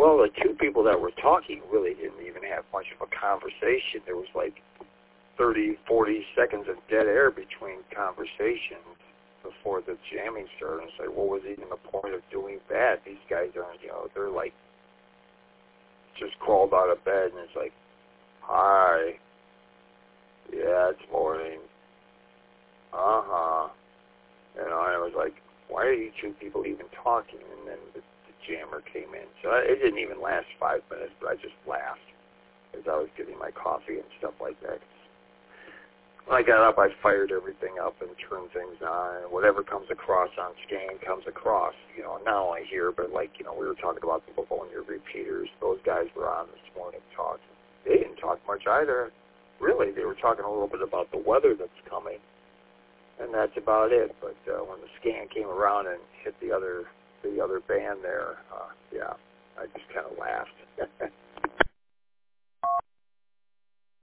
Well, the two people that were talking really didn't even have much of a conversation. There was like 30, 40 seconds of dead air between conversations before the jamming started. It's like, what was even the point of doing that? These guys aren't, they're like, just crawled out of bed, and it's like, hi, yeah, it's morning, uh-huh. And I was like, why are you two people even talking? And then the jammer came in. So it didn't even last 5 minutes, but I just laughed as I was getting my coffee and stuff like that. When I got up, I fired everything up and turned things on. And whatever comes across on scan comes across. Not only here, but like, we were talking about the Livonia repeaters. Those guys were on this morning talking. They didn't talk much either. Really, they were talking a little bit about the weather that's coming. And that's about it. But when the scan came around and hit the other band there, yeah, I just kind of laughed.